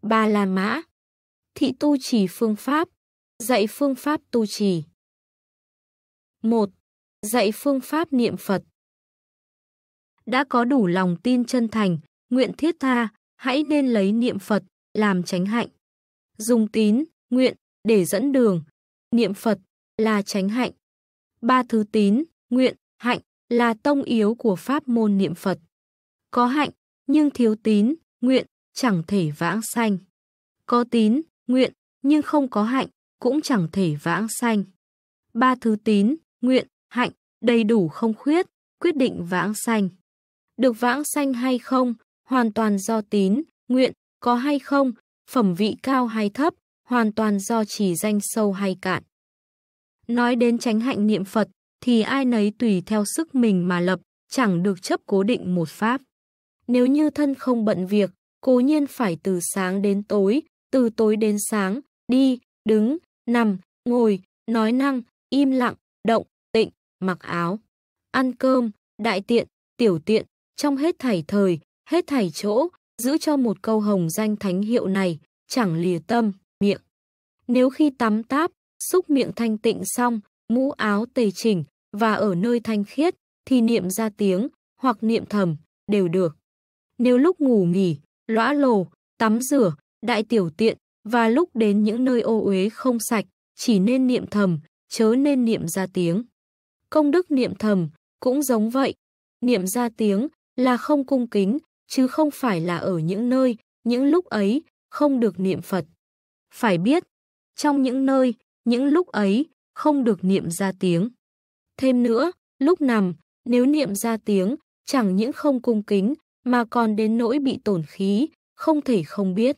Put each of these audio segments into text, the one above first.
Ba La Mã. Thị tu trì phương pháp. Dạy phương pháp tu trì. 1. Dạy phương pháp niệm Phật. Đã có đủ lòng tin chân thành, nguyện thiết tha, hãy nên lấy niệm Phật làm chánh hạnh. Dùng tín, nguyện để dẫn đường. Niệm Phật là chánh hạnh. Ba thứ tín, nguyện, hạnh là tông yếu của pháp môn niệm Phật. Có hạnh nhưng thiếu tín, nguyện chẳng thể vãng sanh. Có tín, nguyện nhưng không có hạnh cũng chẳng thể vãng sanh. Ba thứ tín, nguyện, hạnh đầy đủ không khuyết, quyết định vãng sanh. Được vãng sanh hay không, hoàn toàn do tín, nguyện, có hay không, phẩm vị cao hay thấp, hoàn toàn do trì danh sâu hay cạn. Nói đến chánh hạnh niệm Phật, thì ai nấy tùy theo sức mình mà lập, chẳng được chấp cố định một pháp. Nếu như thân không bận việc, cố nhiên phải từ sáng đến tối, từ tối đến sáng, đi, đứng, nằm, ngồi, nói năng, im lặng, động, tịnh, mặc áo, ăn cơm, đại tiện, tiểu tiện, trong hết thảy thời, hết thảy chỗ, giữ cho một câu hồng danh thánh hiệu này, chẳng lìa tâm, miệng. Nếu khi tắm táp, xúc miệng thanh tịnh xong, mũ áo tề chỉnh và ở nơi thanh khiết, thì niệm ra tiếng hoặc niệm thầm đều được. Nếu lúc ngủ nghỉ, lõa lồ, tắm rửa, đại tiểu tiện và lúc đến những nơi ô uế không sạch, chỉ nên niệm thầm, chớ nên niệm ra tiếng. Công đức niệm thầm cũng giống vậy. Niệm ra tiếng là không cung kính, chứ không phải là ở những nơi, những lúc ấy không được niệm Phật. Phải biết, trong những nơi, những lúc ấy không được niệm ra tiếng. Thêm nữa, lúc nằm, nếu niệm ra tiếng, chẳng những không cung kính, mà còn đến nỗi bị tổn khí, không thể không biết.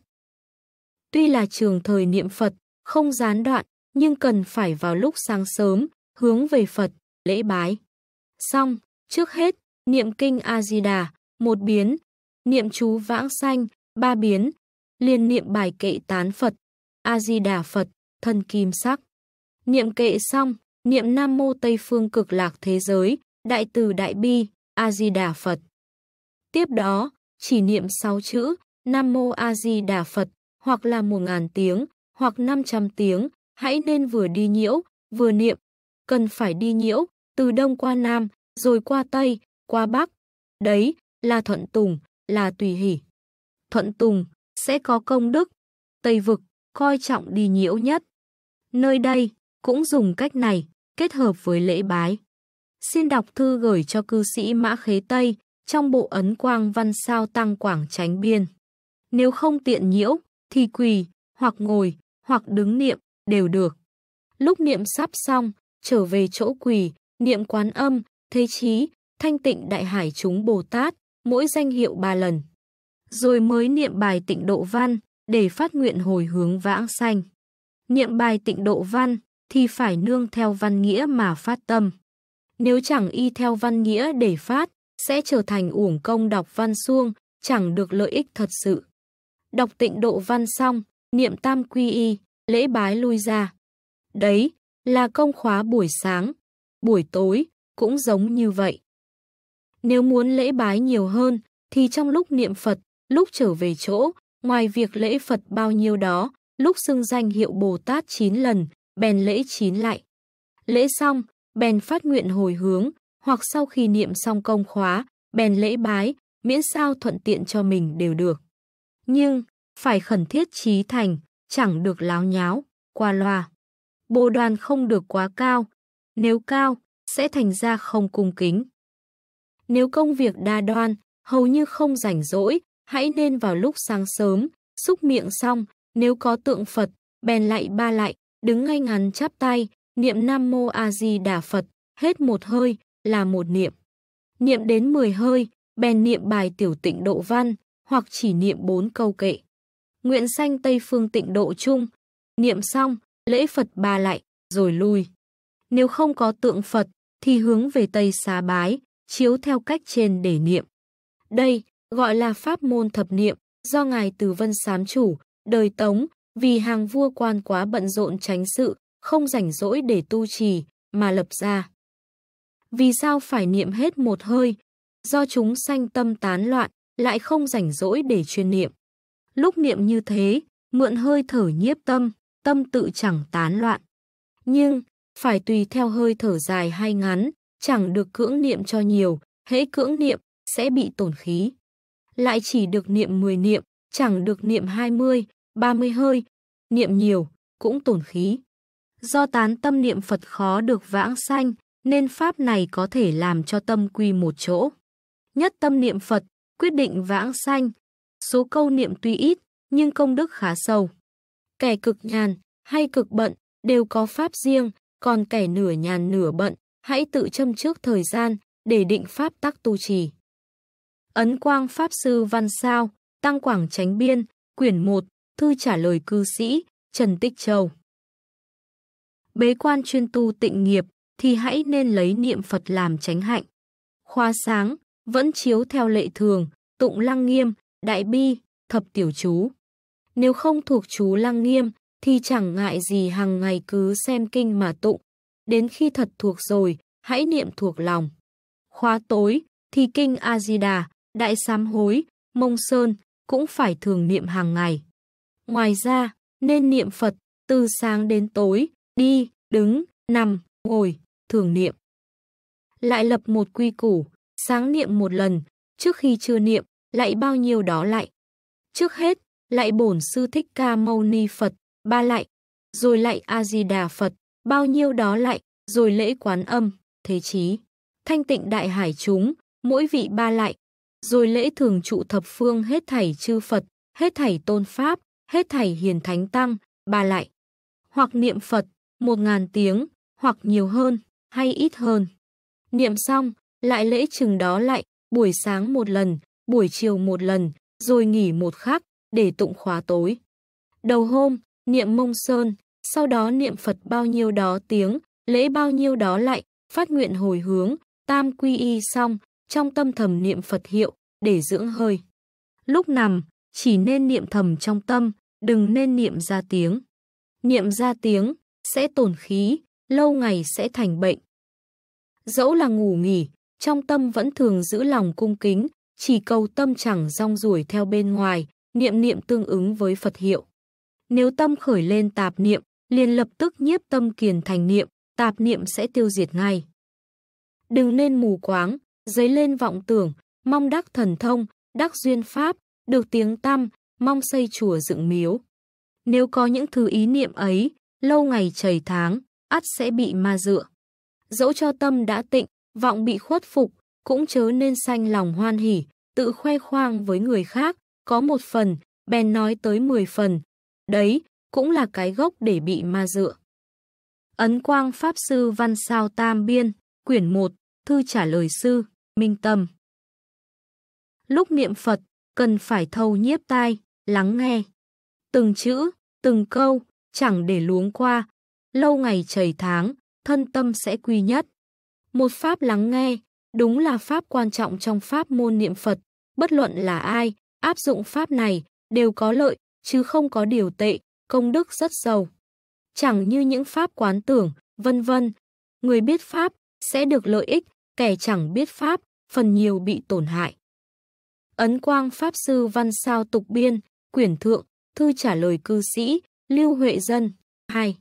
Tuy là trường thời niệm Phật, không gián đoạn, nhưng cần phải vào lúc sáng sớm, hướng về Phật, lễ bái. Xong, trước hết, niệm kinh A-di-đà, 1 biến, niệm chú vãng sanh, 3 biến, liền niệm bài kệ tán Phật, A-di-đà Phật, thân kim sắc. Niệm kệ xong, niệm Nam Mô Tây Phương Cực Lạc Thế Giới, Đại Từ Đại Bi, A-di-đà Phật. Tiếp đó, chỉ niệm 6 chữ, Nam Mô A-di-đà Phật, hoặc là 1000 tiếng, hoặc 500 tiếng, hãy nên vừa đi nhiễu, vừa niệm. Cần phải đi nhiễu, từ Đông qua Nam, rồi qua Tây, qua Bắc. Đấy là thuận tùng, là tùy hỷ. Thuận tùng sẽ có công đức. Tây vực coi trọng đi nhiễu nhất. Nơi đây cũng dùng cách này, kết hợp với lễ bái. Xin đọc thư gửi cho cư sĩ Mã Khế Tây, trong bộ ấn quang văn sao tăng Quảng Chánh Biên. Nếu không tiện nhiễu, thì quỳ, hoặc ngồi, hoặc đứng niệm, đều được. Lúc niệm sắp xong, trở về chỗ quỳ, niệm Quán Âm, Thế Chí, Thanh Tịnh Đại Hải chúng Bồ Tát, mỗi danh hiệu 3 lần. Rồi mới niệm bài Tịnh Độ Văn, để phát nguyện hồi hướng vãng sanh. Niệm bài Tịnh Độ Văn, thì phải nương theo văn nghĩa mà phát tâm. Nếu chẳng y theo văn nghĩa để phát, sẽ trở thành uổng công đọc văn suông, chẳng được lợi ích thật sự. Đọc Tịnh Độ Văn xong, niệm Tam Quy Y, lễ bái lui ra. Đấy là công khóa buổi sáng, buổi tối cũng giống như vậy. Nếu muốn lễ bái nhiều hơn, thì trong lúc niệm Phật, lúc trở về chỗ, ngoài việc lễ Phật bao nhiêu đó, lúc xưng danh hiệu Bồ Tát 9 lần, bèn lễ 9 lại. Lễ xong, bèn phát nguyện hồi hướng, hoặc sau khi niệm xong công khóa, bèn lễ bái, miễn sao thuận tiện cho mình đều được. Nhưng, phải khẩn thiết chí thành, chẳng được láo nháo, qua loa. Bồ đoàn không được quá cao, nếu cao, sẽ thành ra không cung kính. Nếu công việc đa đoan, hầu như không rảnh rỗi, hãy nên vào lúc sáng sớm, xúc miệng xong, nếu có tượng Phật, bèn lạy 3 lạy, đứng ngay ngắn chắp tay, niệm Nam Mô A Di Đà Phật, hết một hơi là một niệm. Niệm đến 10 hơi, bèn niệm bài Tiểu Tịnh Độ Văn, hoặc chỉ niệm 4 câu kệ. Nguyện sanh Tây Phương Tịnh Độ chung, niệm xong, lễ Phật 3 lạy, rồi lui. Nếu không có tượng Phật, thì hướng về Tây xá bái, chiếu theo cách trên để niệm. Đây gọi là pháp môn thập niệm, do Ngài Từ Vân Sám Chủ, đời Tống, vì hàng vua quan quá bận rộn chánh sự, không rảnh rỗi để tu trì, mà lập ra. Vì sao phải niệm hết một hơi? Do chúng sanh tâm tán loạn, lại không rảnh rỗi để chuyên niệm. Lúc niệm như thế, mượn hơi thở nhiếp tâm, tâm tự chẳng tán loạn. Nhưng, phải tùy theo hơi thở dài hay ngắn, chẳng được cưỡng niệm cho nhiều, hễ cưỡng niệm, sẽ bị tổn khí. Lại chỉ được niệm 10 niệm, chẳng được niệm 20, 30 hơi, niệm nhiều, cũng tổn khí. Do tán tâm niệm Phật khó được vãng sanh, nên pháp này có thể làm cho tâm quy một chỗ. Nhất tâm niệm Phật, quyết định vãng sanh. Số câu niệm tuy ít, nhưng công đức khá sâu. Kẻ cực nhàn hay cực bận đều có pháp riêng, còn kẻ nửa nhàn nửa bận, hãy tự châm trước thời gian để định pháp tắc tu trì. Ấn Quang Pháp Sư Văn Sao, Tăng Quảng Chánh Biên, quyển 1, thư trả lời cư sĩ, Trần Tích Châu. Bế quan chuyên tu tịnh nghiệp thì hãy nên lấy niệm Phật làm chánh hạnh. Khóa sáng, vẫn chiếu theo lệ thường, tụng Lăng Nghiêm, Đại Bi, Thập Tiểu Chú. Nếu không thuộc chú Lăng Nghiêm thì chẳng ngại gì hàng ngày cứ xem kinh mà tụng. Đến khi thật thuộc rồi, hãy niệm thuộc lòng. Khóa tối thì kinh A-di-đà, Đại Sám Hối, Mông Sơn cũng phải thường niệm hàng ngày. Ngoài ra, nên niệm Phật từ sáng đến tối, đi, đứng, nằm, ngồi, thường niệm. Lại lập một quy củ, sáng niệm một lần, trước khi chưa niệm, lạy bao nhiêu đó lạy. Trước hết, lạy Bổn Sư Thích Ca Mâu Ni Phật, 3 lạy, rồi lạy A-di-đà Phật, bao nhiêu đó lạy, rồi lễ Quán Âm, Thế Chí, Thanh Tịnh Đại Hải chúng, mỗi vị 3 lạy, rồi lễ thường trụ thập phương hết thảy chư Phật, hết thảy tôn Pháp, hết thảy hiền thánh tăng, 3 lạy. Hoặc niệm Phật 1000 tiếng, hoặc nhiều hơn, hay ít hơn. Niệm xong, lại lễ chừng đó lạy, buổi sáng một lần, buổi chiều một lần, rồi nghỉ một khắc, để tụng khóa tối. Đầu hôm, niệm Mông Sơn, sau đó niệm Phật bao nhiêu đó tiếng, lễ bao nhiêu đó lạy, phát nguyện hồi hướng, tam quy y xong, trong tâm thầm niệm Phật hiệu, để dưỡng hơi. Lúc nằm, chỉ nên niệm thầm trong tâm, đừng nên niệm ra tiếng. Niệm ra tiếng, sẽ tổn khí, lâu ngày sẽ thành bệnh. Dẫu là ngủ nghỉ, trong tâm vẫn thường giữ lòng cung kính, chỉ cầu tâm chẳng rong ruổi theo bên ngoài, niệm tương ứng với Phật hiệu. Nếu tâm khởi lên tạp niệm, liền lập tức nhiếp tâm kiền thành niệm, tạp niệm sẽ tiêu diệt ngay. Đừng nên mù quáng, dấy lên vọng tưởng, mong đắc thần thông, đắc duyên pháp, được tiếng tăm, mong xây chùa dựng miếu. Nếu có những thứ ý niệm ấy, lâu ngày chầy tháng, ắt sẽ bị ma dựa. Dẫu cho tâm đã tịnh, vọng bị khuất phục, cũng chớ nên sanh lòng hoan hỉ, tự khoe khoang với người khác, có 1 phần, bèn nói tới 10 phần. Đấy, cũng là cái gốc để bị ma dựa. Ấn Quang Pháp Sư Văn Sao Tam Biên, quyển 1, thư trả lời sư, Minh Tâm. Lúc niệm Phật, cần phải thâu nhiếp tai, lắng nghe. Từng chữ, từng câu, chẳng để luống qua, lâu ngày chầy tháng, thân tâm sẽ quy nhất. Một pháp lắng nghe, đúng là pháp quan trọng trong pháp môn niệm Phật, bất luận là ai, áp dụng pháp này, đều có lợi, chứ không có điều tệ, công đức rất giàu. Chẳng như những pháp quán tưởng, vân vân, người biết pháp sẽ được lợi ích, kẻ chẳng biết pháp, phần nhiều bị tổn hại. Ấn Quang Pháp Sư Văn Sao Tục Biên, quyển thượng, thư trả lời cư sĩ, Lưu Huệ Dân, 2.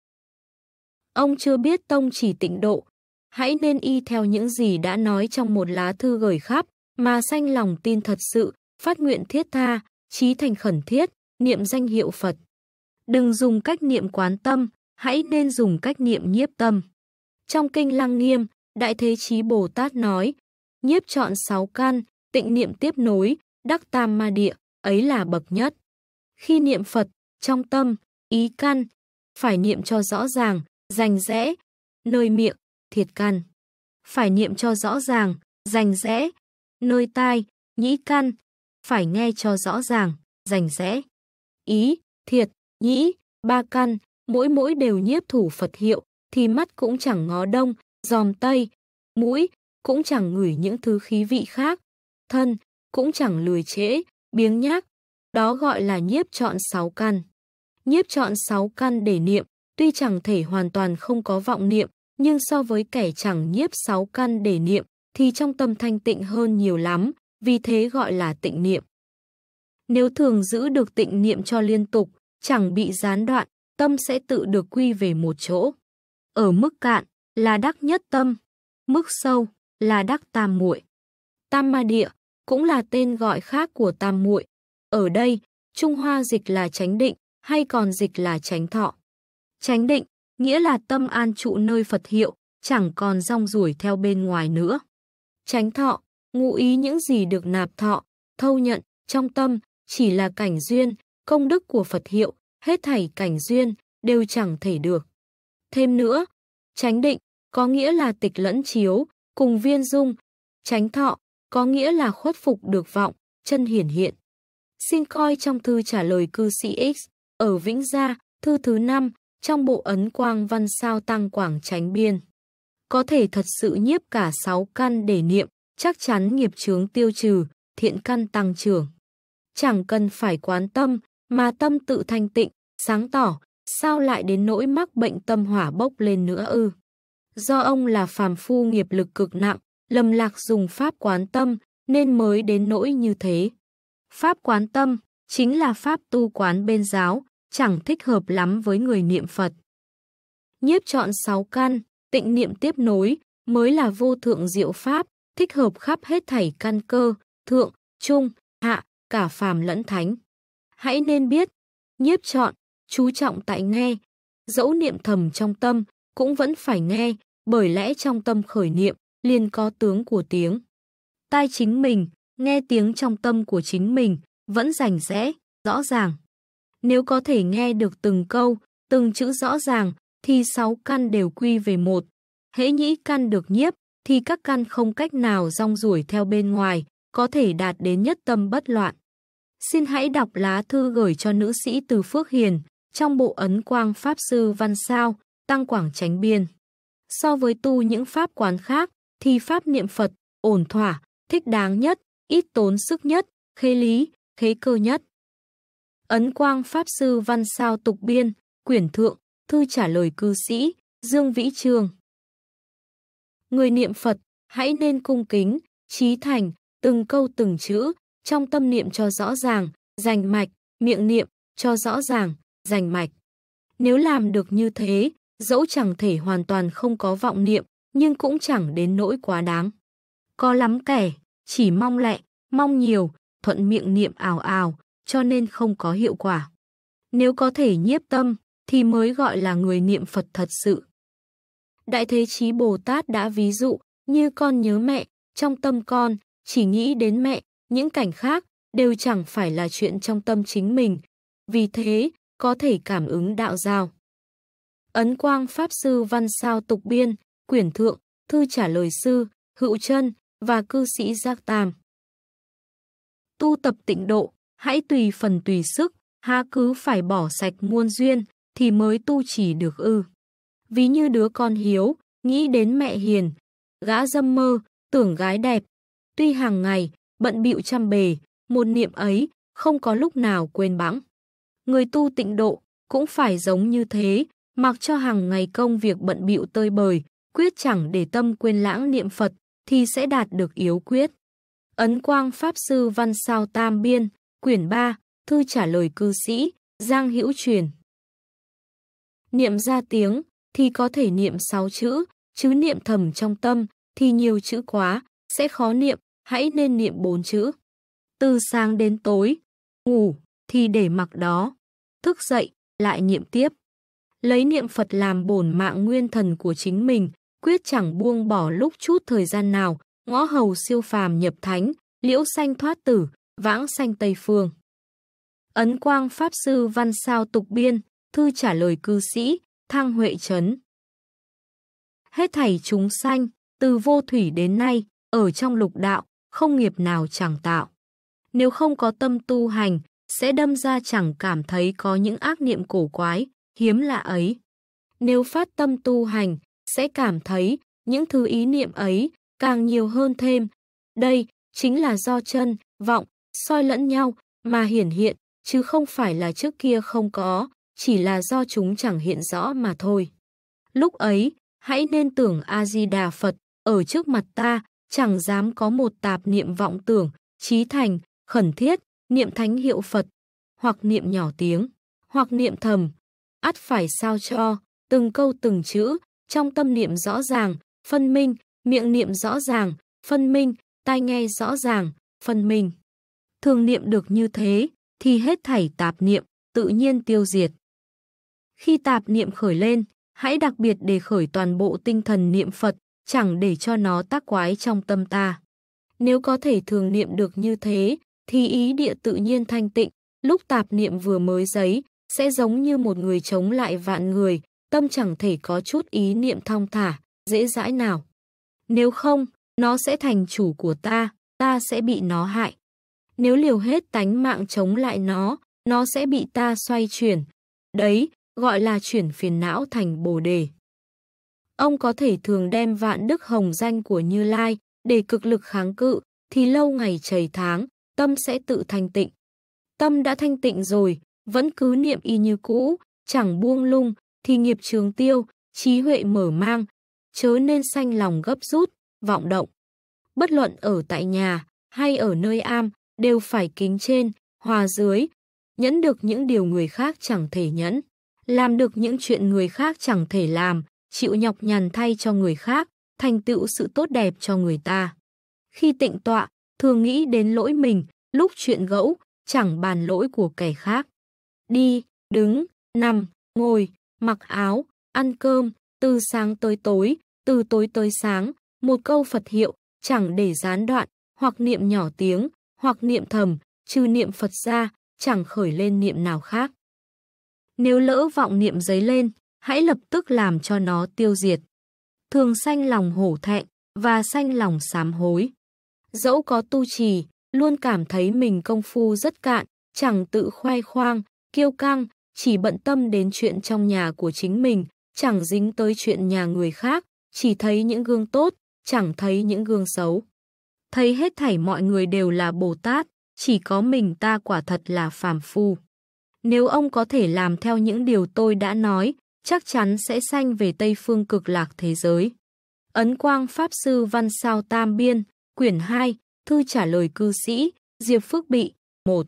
Ông chưa biết tông chỉ tịnh độ, hãy nên y theo những gì đã nói trong một lá thư gửi khắp, mà sanh lòng tin thật sự, phát nguyện thiết tha, chí thành khẩn thiết, niệm danh hiệu Phật. Đừng dùng cách niệm quán tâm, hãy nên dùng cách niệm nhiếp tâm. Trong kinh Lăng Nghiêm, Đại Thế Chí Bồ Tát nói, nhiếp chọn 6 căn, tịnh niệm tiếp nối, đắc tam ma địa, ấy là bậc nhất. Khi niệm Phật, trong tâm, ý căn, phải niệm cho rõ ràng, rành rẽ, nơi miệng, thiệt căn. Phải niệm cho rõ ràng, rành rẽ, nơi tai, nhĩ căn, phải nghe cho rõ ràng, rành rẽ. Ý, thiệt, nhĩ, 3 căn, mỗi đều nhiếp thủ Phật hiệu, thì mắt cũng chẳng ngó đông, dòm tây, mũi cũng chẳng ngửi những thứ khí vị khác, thân cũng chẳng lười trễ, biếng nhác, đó gọi là nhiếp chọn 6 căn. Nhiếp chọn 6 căn để niệm, tuy chẳng thể hoàn toàn không có vọng niệm, nhưng so với kẻ chẳng nhiếp 6 căn để niệm, thì trong tâm thanh tịnh hơn nhiều lắm, vì thế gọi là tịnh niệm. Nếu thường giữ được tịnh niệm cho liên tục, chẳng bị gián đoạn, tâm sẽ tự được quy về một chỗ. Ở mức cạn là đắc nhất tâm, mức sâu là đắc tam muội. Tam ma địa cũng là tên gọi khác của tam muội. Ở đây, Trung Hoa dịch là chánh định, hay còn dịch là chánh thọ. Chánh định nghĩa là tâm an trụ nơi Phật hiệu, chẳng còn rong ruổi theo bên ngoài nữa. Chánh thọ, ngụ ý những gì được nạp thọ, thâu nhận trong tâm, chỉ là cảnh duyên, công đức của Phật hiệu, hết thảy cảnh duyên đều chẳng thể được. Thêm nữa, chánh định có nghĩa là tịch lẫn chiếu, cùng viên dung. Chánh thọ có nghĩa là khuất phục được vọng, chân hiển hiện. Xin coi trong thư trả lời cư sĩ X, ở Vĩnh Gia, thư thứ 5, trong bộ ấn quang văn sao tăng quảng chánh biên. Có thể thật sự nhiếp cả 6 căn để niệm, chắc chắn nghiệp chướng tiêu trừ, thiện căn tăng trưởng. Chẳng cần phải quán tâm, mà tâm tự thanh tịnh, sáng tỏ, sao lại đến nỗi mắc bệnh tâm hỏa bốc lên nữa ư? Do ông là phàm phu nghiệp lực cực nặng, lầm lạc dùng pháp quán tâm, nên mới đến nỗi như thế. Pháp quán tâm chính là pháp tu quán bên giáo, chẳng thích hợp lắm với người niệm Phật. Nhiếp chọn 6 căn, tịnh niệm tiếp nối, mới là vô thượng diệu pháp, thích hợp khắp hết thảy căn cơ, thượng, trung, hạ, cả phàm lẫn thánh. Hãy nên biết, nhiếp chọn, chú trọng tại nghe, dẫu niệm thầm trong tâm, cũng vẫn phải nghe, bởi lẽ trong tâm khởi niệm, liền có tướng của tiếng. Tai chính mình, nghe tiếng trong tâm của chính mình, vẫn rành rẽ, rõ ràng. Nếu có thể nghe được từng câu, từng chữ rõ ràng, thì 6 căn đều quy về một. Hễ nhĩ căn được nhiếp, thì các căn không cách nào rong ruổi theo bên ngoài, có thể đạt đến nhất tâm bất loạn. Xin hãy đọc lá thư gửi cho nữ sĩ Từ Phước Hiền, trong bộ ấn quang Pháp Sư Văn Sao, tăng quảng chánh biên. So với tu những pháp quán khác, thì pháp niệm Phật, ổn thỏa, thích đáng nhất, ít tốn sức nhất, khế lý, khế cơ nhất. Ấn quang Pháp Sư Văn Sao tục biên, quyển thượng, thư trả lời cư sĩ, Dương Vĩ Trường. Người niệm Phật, hãy nên cung kính, chí thành, từng câu từng chữ, trong tâm niệm cho rõ ràng, rành mạch, miệng niệm, cho rõ ràng, rành mạch. Nếu làm được như thế, dẫu chẳng thể hoàn toàn không có vọng niệm, nhưng cũng chẳng đến nỗi quá đáng. Có lắm kẻ, chỉ mong lẹ, mong nhiều, thuận miệng niệm ào ào, cho nên không có hiệu quả. Nếu có thể nhiếp tâm, thì mới gọi là người niệm Phật thật sự. Đại Thế Chí Bồ Tát đã ví dụ, như con nhớ mẹ, trong tâm con, chỉ nghĩ đến mẹ, những cảnh khác, đều chẳng phải là chuyện trong tâm chính mình. Vì thế, có thể cảm ứng đạo giao. Ấn quang Pháp Sư Văn Sao tục biên, quyển thượng, thư trả lời sư, Hữu Chân và cư sĩ Giác Tam. Tu tập tịnh độ, hãy tùy phần tùy sức, há cứ phải bỏ sạch muôn duyên, thì mới tu chỉ được ư. Ví như đứa con hiếu, nghĩ đến mẹ hiền, gã dâm mơ, tưởng gái đẹp. Tuy hàng ngày, bận bịu trăm bề, một niệm ấy, không có lúc nào quên bẵng. Người tu tịnh độ, cũng phải giống như thế, mặc cho hàng ngày công việc bận bịu tơi bời, quyết chẳng để tâm quên lãng niệm Phật, thì sẽ đạt được yếu quyết. Ấn quang Pháp Sư Văn Sao Tam biên, quyển 3, thư trả lời cư sĩ, Giang Hữu Truyền. Niệm ra tiếng, thì có thể niệm 6 chữ, chứ niệm thầm trong tâm, thì nhiều chữ quá, sẽ khó niệm, hãy nên niệm 4 chữ. Từ sáng đến tối, ngủ, thì để mặc đó, thức dậy, lại niệm tiếp. Lấy niệm Phật làm bổn mạng nguyên thần của chính mình, quyết chẳng buông bỏ lúc chút thời gian nào, ngõ hầu siêu phàm nhập thánh, liễu sanh thoát tử, vãng sanh Tây Phương. Ấn quang Pháp Sư Văn Sao tục biên, thư trả lời cư sĩ, Thang Huệ Trấn. Hết thảy chúng sanh, từ vô thủy đến nay, ở trong lục đạo, không nghiệp nào chẳng tạo. Nếu không có tâm tu hành, sẽ đâm ra chẳng cảm thấy có những ác niệm cổ quái, hiếm lạ ấy. Nếu phát tâm tu hành, sẽ cảm thấy những thứ ý niệm ấy càng nhiều hơn thêm. Đây chính là do chân, vọng, soi lẫn nhau mà hiển hiện, chứ không phải là trước kia không có, chỉ là do chúng chẳng hiện rõ mà thôi. Lúc ấy, hãy nên tưởng A-di-đà Phật, ở trước mặt ta, chẳng dám có một tạp niệm vọng tưởng, chí thành, khẩn thiết, niệm thánh hiệu Phật, hoặc niệm nhỏ tiếng, hoặc niệm thầm, ắt phải sao cho, từng câu từng chữ, trong tâm niệm rõ ràng, phân minh, miệng niệm rõ ràng, phân minh, tai nghe rõ ràng, phân minh. Thường niệm được như thế, thì hết thảy tạp niệm, tự nhiên tiêu diệt. Khi tạp niệm khởi lên, hãy đặc biệt đề khởi toàn bộ tinh thần niệm Phật, chẳng để cho nó tác quái trong tâm ta. Nếu có thể thường niệm được như thế, thì ý địa tự nhiên thanh tịnh, lúc tạp niệm vừa mới dấy, sẽ giống như một người chống lại vạn người, tâm chẳng thể có chút ý niệm thong thả, dễ dãi nào. Nếu không, nó sẽ thành chủ của ta sẽ bị nó hại. Nếu liều hết tánh mạng chống lại nó sẽ bị ta xoay chuyển. Đấy, gọi là chuyển phiền não thành Bồ Đề. Ông có thể thường đem vạn đức hồng danh của Như Lai để cực lực kháng cự, thì lâu ngày trầy tháng, tâm sẽ tự thanh tịnh. Tâm đã thanh tịnh rồi, vẫn cứ niệm y như cũ, chẳng buông lung, thì nghiệp chướng tiêu, trí huệ mở mang, chớ nên sanh lòng gấp rút, vọng động. Bất luận ở tại nhà hay ở nơi am, đều phải kính trên, hòa dưới, nhẫn được những điều người khác chẳng thể nhẫn, làm được những chuyện người khác chẳng thể làm, chịu nhọc nhằn thay cho người khác, thành tựu sự tốt đẹp cho người ta. Khi tịnh tọa, thường nghĩ đến lỗi mình, lúc chuyện gẫu, chẳng bàn lỗi của kẻ khác. Đi, đứng, nằm, ngồi, mặc áo, ăn cơm, từ sáng tới tối, từ tối tới sáng, một câu Phật hiệu, chẳng để gián đoạn, hoặc niệm nhỏ tiếng, hoặc niệm thầm, trừ niệm Phật ra, chẳng khởi lên niệm nào khác. Nếu lỡ vọng niệm dấy lên, hãy lập tức làm cho nó tiêu diệt. Thường sanh lòng hổ thẹn và sanh lòng sám hối. Dẫu có tu trì, luôn cảm thấy mình công phu rất cạn, chẳng tự khoe khoang, kiêu căng, chỉ bận tâm đến chuyện trong nhà của chính mình, chẳng dính tới chuyện nhà người khác, chỉ thấy những gương tốt, chẳng thấy những gương xấu. Thấy hết thảy mọi người đều là Bồ Tát, chỉ có mình ta quả thật là phàm phu. Nếu ông có thể làm theo những điều tôi đã nói, chắc chắn sẽ sanh về Tây Phương Cực Lạc thế giới. Ấn Quang Pháp Sư Văn Sao Tam Biên, Quyển 2, Thư trả lời cư sĩ, Diệp Phước Bị, 1.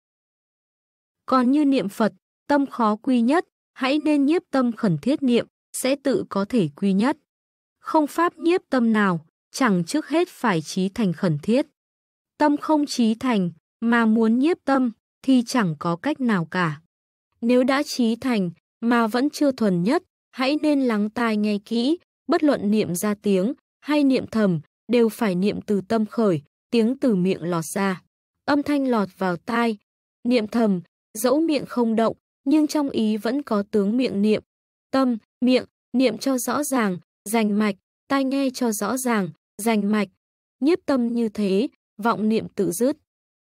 Còn như niệm Phật, tâm khó quy nhất, hãy nên nhiếp tâm khẩn thiết niệm, sẽ tự có thể quy nhất. Không pháp nhiếp tâm nào, chẳng trước hết phải chí thành khẩn thiết. Tâm không chí thành, mà muốn nhiếp tâm, thì chẳng có cách nào cả. Nếu đã chí thành, mà vẫn chưa thuần nhất, hãy nên lắng tai nghe kỹ, bất luận niệm ra tiếng, hay niệm thầm, đều phải niệm từ tâm khởi, tiếng từ miệng lọt ra. Âm thanh lọt vào tai, niệm thầm, dẫu miệng không động, nhưng trong ý vẫn có tướng miệng niệm. Tâm, miệng, niệm cho rõ ràng, rành mạch, tai nghe cho rõ ràng, rành mạch. Nhiếp tâm như thế, vọng niệm tự dứt.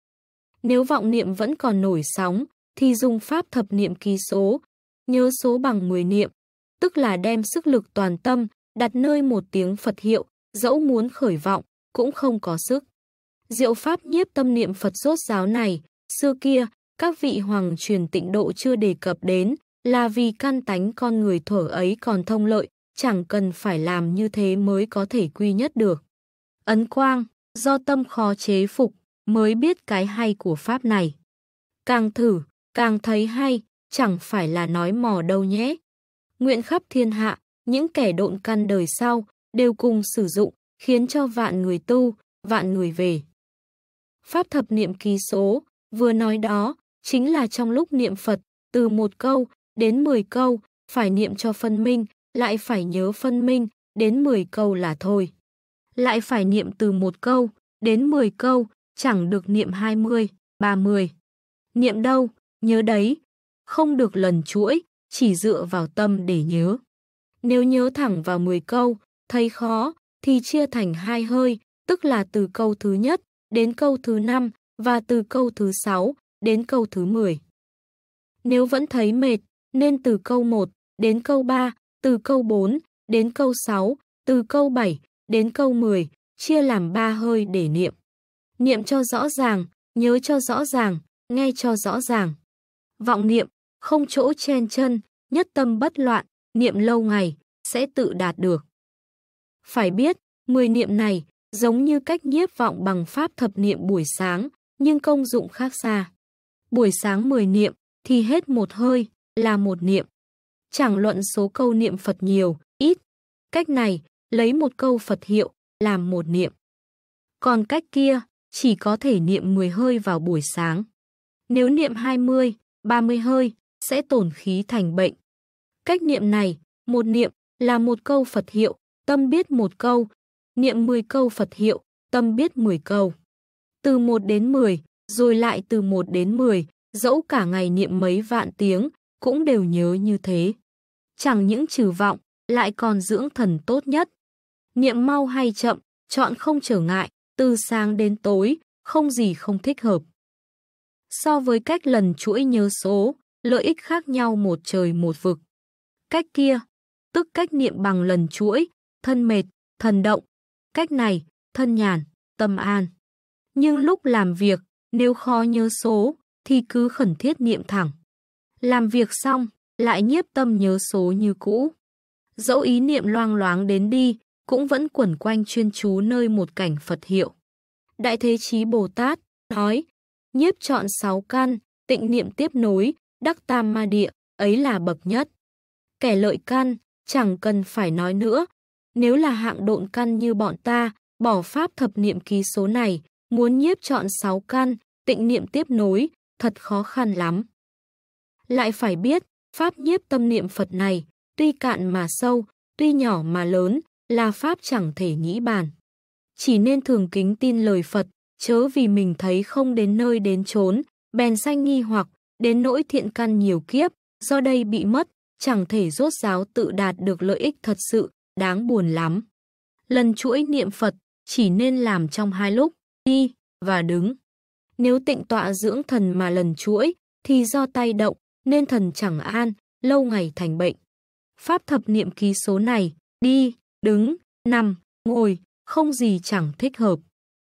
Nếu vọng niệm vẫn còn nổi sóng, thì dùng pháp thập niệm ký số, nhớ số bằng 10 niệm, tức là đem sức lực toàn tâm, đặt nơi một tiếng Phật hiệu, dẫu muốn khởi vọng, cũng không có sức. Diệu pháp nhiếp tâm niệm Phật rốt ráo này, xưa kia, các vị hoàng truyền tịnh độ chưa đề cập đến, là vì căn tánh con người thuở ấy còn thông lợi, chẳng cần phải làm như thế mới có thể quy nhất được. Ấn Quang, do tâm khó chế phục, mới biết cái hay của pháp này. Càng thử, càng thấy hay, chẳng phải là nói mò đâu nhé. Nguyện khắp thiên hạ, những kẻ độn căn đời sau, đều cùng sử dụng, khiến cho vạn người tu, vạn người về. Pháp thập niệm ký số, vừa nói đó, chính là trong lúc niệm Phật, từ 1 câu đến 10 câu, phải niệm cho phân minh, lại phải nhớ phân minh, đến 10 câu là thôi. Lại phải niệm từ 1 câu đến 10 câu, chẳng được niệm 20, 30. Niệm đâu, nhớ đấy, không được lần chuỗi, chỉ dựa vào tâm để nhớ. Nếu nhớ thẳng vào 10 câu, thấy khó, thì chia thành 2 hơi, tức là từ câu thứ nhất đến câu thứ 5 và từ câu thứ 6 đến câu thứ 10. Nếu vẫn thấy mệt, nên từ câu 1 đến câu 3, từ câu 4 đến câu 6, từ câu 7 đến câu 10, chia làm 3 hơi để niệm. Niệm cho rõ ràng, nhớ cho rõ ràng, nghe cho rõ ràng. Vọng niệm, không chỗ chen chân, nhất tâm bất loạn, niệm lâu ngày, sẽ tự đạt được. Phải biết, 10 niệm này, giống như cách nhiếp vọng bằng pháp thập niệm buổi sáng, nhưng công dụng khác xa. buổi sáng 10 niệm thì hết một hơi là một niệm. Chẳng luận số câu niệm Phật nhiều, ít. Cách này, lấy một câu Phật hiệu làm một niệm. Còn cách kia, chỉ có thể niệm 10 hơi vào buổi sáng. Nếu niệm 20, 30 hơi, sẽ tổn khí thành bệnh. Cách niệm này, một niệm là một câu Phật hiệu, tâm biết một câu, niệm 10 câu Phật hiệu, tâm biết 10 câu. Từ 1 đến 10, rồi lại từ 1 đến 10, dẫu cả ngày niệm mấy vạn tiếng, cũng đều nhớ như thế. Chẳng những trừ vọng, lại còn dưỡng thần tốt nhất. Niệm mau hay chậm, chọn không trở ngại, từ sáng đến tối, không gì không thích hợp. So với cách lần chuỗi nhớ số, lợi ích khác nhau một trời một vực. Cách kia, tức cách niệm bằng lần chuỗi, thân mệt, thần động. Cách này, thân nhàn, tâm an. Nhưng lúc làm việc, nếu khó nhớ số, thì cứ khẩn thiết niệm thẳng. Làm việc xong, lại nhiếp tâm nhớ số như cũ. Dẫu ý niệm loang loáng đến đi, cũng vẫn quẩn quanh chuyên chú nơi một cảnh Phật hiệu. Đại Thế Chí Bồ Tát nói, nhiếp chọn 6 căn, tịnh niệm tiếp nối, đắc tam ma địa, ấy là bậc nhất. Kẻ lợi căn, chẳng cần phải nói nữa. Nếu là hạng độn căn như bọn ta, bỏ pháp thập niệm ký số này, muốn nhiếp chọn 6 căn, tịnh niệm tiếp nối, thật khó khăn lắm. Lại phải biết, pháp nhiếp tâm niệm Phật này, tuy cạn mà sâu, tuy nhỏ mà lớn, là pháp chẳng thể nghĩ bàn. Chỉ nên thường kính tin lời Phật, chớ vì mình thấy không đến nơi đến chốn, bèn sanh nghi hoặc, đến nỗi thiện căn nhiều kiếp, do đây bị mất, chẳng thể rốt ráo tự đạt được lợi ích thật sự, đáng buồn lắm. Lần chuỗi niệm Phật, chỉ nên làm trong 2 lúc, đi và đứng. Nếu tịnh tọa dưỡng thần mà lần chuỗi, thì do tay động, nên thần chẳng an, lâu ngày thành bệnh. Pháp thập niệm ký số này, đi, đứng, nằm, ngồi, không gì chẳng thích hợp.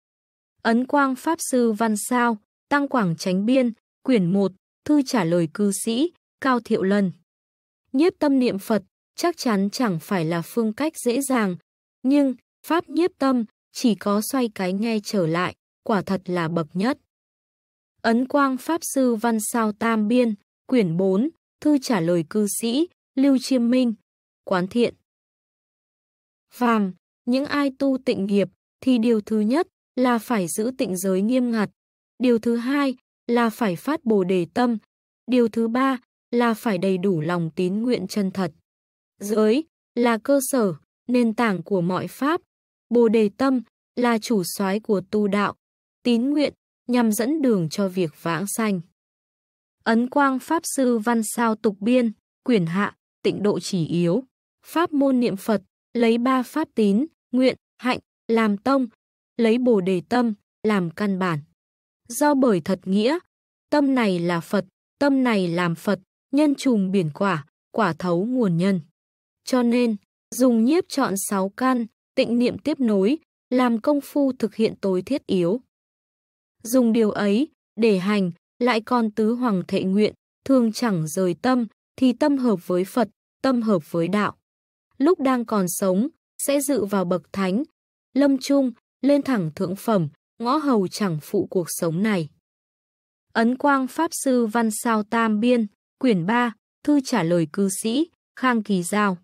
Ấn Quang Pháp Sư Văn Sao, Tăng Quảng Chánh Biên, quyển 1, thư trả lời cư sĩ, Cao Thiệu Lân. Nhiếp tâm niệm Phật, chắc chắn chẳng phải là phương cách dễ dàng, nhưng pháp nhiếp tâm chỉ có xoay cái nghe trở lại, quả thật là bậc nhất. Ấn Quang Pháp Sư Văn Sao Tam Biên, quyển 4, thư trả lời cư sĩ, Lưu Chiêm Minh, quán thiện. Phàm, những ai tu tịnh nghiệp, thì điều thứ nhất là phải giữ tịnh giới nghiêm ngặt. Điều thứ hai là phải phát Bồ Đề tâm. Điều thứ ba là phải đầy đủ lòng tín nguyện chân thật. Giới là cơ sở, nền tảng của mọi pháp. Bồ Đề tâm là chủ soái của tu đạo. Tín nguyện nhằm dẫn đường cho việc vãng sanh. Ấn Quang Pháp Sư Văn Sao Tục Biên, quyển hạ, tịnh độ chỉ yếu. Pháp môn niệm Phật, lấy 3 pháp tín, nguyện, hạnh, làm tông, lấy Bồ Đề tâm, làm căn bản. Do bởi thật nghĩa, tâm này là Phật, tâm này làm Phật, nhân trùng biển quả, quả thấu nguồn nhân. Cho nên, dùng nhiếp chọn 6 căn, tịnh niệm tiếp nối, làm công phu thực hiện tối thiết yếu. Dùng điều ấy, để hành, lại còn tứ hoàng thệ nguyện, thường chẳng rời tâm, thì tâm hợp với Phật, tâm hợp với đạo. Lúc đang còn sống, sẽ dự vào bậc thánh, lâm chung, lên thẳng thượng phẩm, ngõ hầu chẳng phụ cuộc sống này. Ấn Quang Pháp Sư Văn Sao Tam Biên, quyển 3, thư trả lời cư sĩ, Khang Kỳ Giao.